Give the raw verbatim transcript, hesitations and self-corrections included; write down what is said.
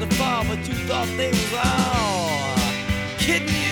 the fall, but you thought they was all kidding you.